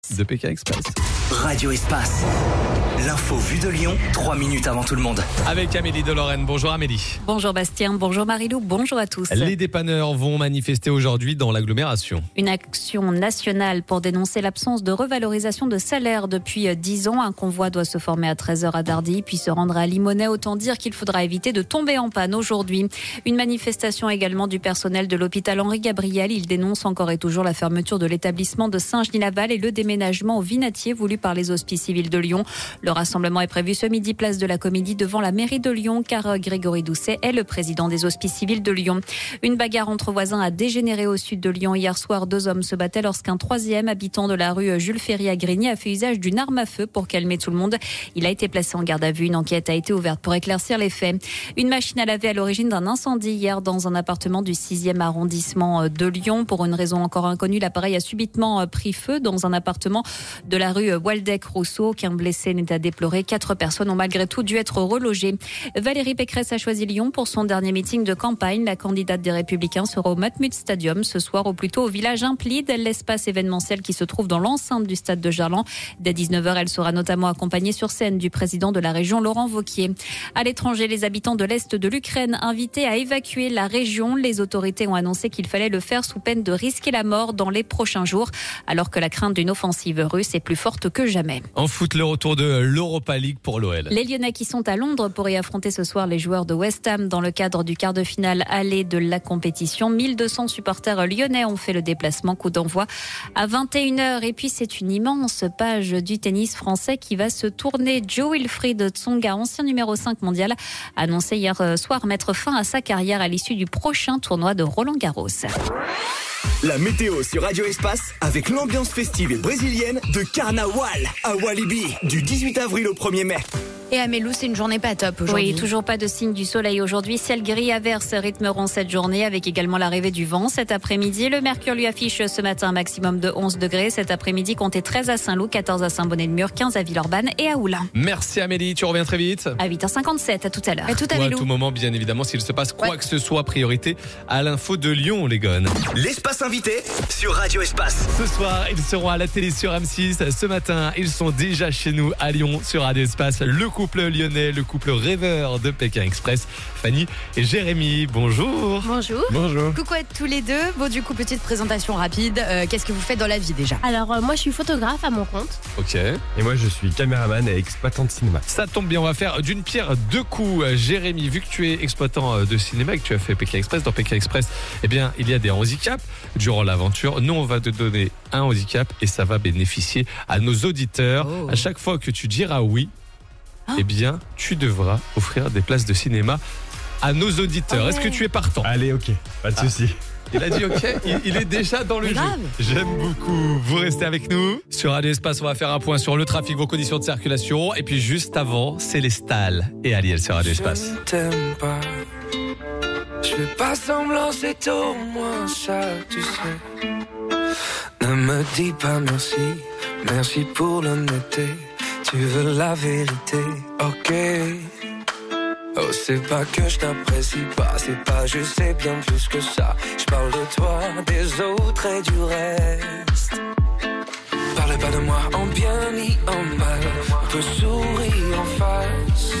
de Pékin Express. Radio Espace. L'info vue de Lyon, 3 minutes avant tout le monde. Avec Amélie de Lorraine. Bonjour Amélie. Bonjour Bastien, bonjour Marilou, bonjour à tous. Les dépanneurs vont manifester aujourd'hui dans l'agglomération. Une action nationale pour dénoncer l'absence de revalorisation de salaire depuis 10 ans. Un convoi doit se former à 13h à Dardy, puis se rendre à Limonest. Autant dire qu'il faudra éviter de tomber en panne aujourd'hui. Une manifestation également du personnel de l'hôpital Henri Gabriel. Il dénonce encore et toujours la fermeture de l'établissement de Saint-Genis-Laval et le déménagement au Vinatier voulu par les Hospices civils de Lyon. Le rassemblement est prévu ce midi, place de la Comédie, devant la mairie de Lyon, car Grégory Doucet est le président des Hospices civils de Lyon. Une bagarre entre voisins a dégénéré au sud de Lyon. Hier soir, 2 hommes se battaient lorsqu'un troisième habitant de la rue Jules Ferry à Grigny a fait usage d'une arme à feu pour calmer tout le monde. Il a été placé en garde à vue. Une enquête a été ouverte pour éclaircir les faits. Une machine à laver à l'origine d'un incendie hier dans un appartement du 6e arrondissement de Lyon. Pour une raison encore inconnue, l'appareil a subitement pris feu dans un appartement de la rue Waldeck-Rousseau. Aucun blessé n'est à déplorer. 4 personnes ont malgré tout dû être relogées. Valérie Pécresse a choisi Lyon pour son dernier meeting de campagne. La candidate des Républicains sera au Matmut Stadium ce soir, ou plutôt au village Implide, l'espace événementiel qui se trouve dans l'enceinte du stade de Gerland. Dès 19h, elle sera notamment accompagnée sur scène du président de la région, Laurent Wauquiez. À l'étranger, les habitants de l'Est de l'Ukraine invités à évacuer la région. Les autorités ont annoncé qu'il fallait le faire sous peine de risquer la mort dans les prochains jours, alors que la crainte d'une offensive russe est plus forte que jamais. En foot, le retour de l'Europa League pour l'OL. Les Lyonnais qui sont à Londres pour y affronter ce soir les joueurs de West Ham dans le cadre du quart de finale aller de la compétition. 1200 supporters lyonnais ont fait le déplacement. Coup d'envoi à 21h. Et puis c'est une immense page du tennis français qui va se tourner. Jo-Wilfried Tsonga, ancien numéro 5 mondial, a annoncé hier soir mettre fin à sa carrière à l'issue du prochain tournoi de Roland-Garros. La météo sur Radio Espace avec l'ambiance festive et brésilienne de Carnaval à Walibi du 18 avril au 1er mai. Et à Mélou, c'est une journée pas top aujourd'hui. Oui, toujours pas de signe du soleil aujourd'hui. Ciel gris, averses rythmeront cette journée avec également l'arrivée du vent cet après-midi. Le mercure lui affiche ce matin un maximum de 11 degrés. Cet après-midi, comptez 13 à Saint-Loup, 14 à Saint-Bonnet-de-Mur, 15 à Villeurbanne et à Oulin. Merci Amélie, tu reviens très vite. À 8h57, à tout à l'heure. Et tout à Ou à Mélou. tout moment, bien évidemment, s'il se passe quoi que ce soit, priorité à l'info de Lyon, les gones. L'espace invité sur Radio Espace. Ce soir, ils seront à la télé sur M6. Ce matin, ils sont déjà chez nous à Lyon sur Radio Espace. Le couple lyonnais, le couple rêveur de Pékin Express, Fanny et Jérémy. Bonjour. Bonjour. Bonjour. Coucou à tous les deux. Bon, du coup, petite présentation rapide. Qu'est-ce que vous faites dans la vie déjà? Alors moi je suis photographe à mon compte. Ok. Et moi je suis caméraman et exploitant de cinéma. Ça tombe bien, on va faire d'une pierre deux coups. Jérémy, vu que tu es exploitant de cinéma et que tu as fait Pékin Express, dans Pékin Express, eh bien, il y a des handicaps durant l'aventure. Nous, on va te donner un handicap et ça va bénéficier à nos auditeurs. Oh. À chaque fois que tu diras oui, eh bien, tu devras offrir des places de cinéma à nos auditeurs. Est-ce que tu es partant? Allez, ok, pas de souci. Il a dit ok, il est déjà dans le jeu. grave. J'aime beaucoup. Vous restez avec nous. Sur Radio Espace, on va faire un point sur le trafic, vos conditions de circulation. Et puis juste avant, Célestal et Aliel sur Radio Espace. Je ne t'aime pas. Je fais pas semblant, c'est au moins ça, tu sais. Ne me dis pas merci, merci pour l'honnêteté. Tu veux la vérité, ok. Oh, c'est pas que je t'apprécie pas, c'est pas je sais bien plus que ça. Je parle de toi, des autres et du reste. Parle pas de moi en bien ni en mal, on peut sourire en face.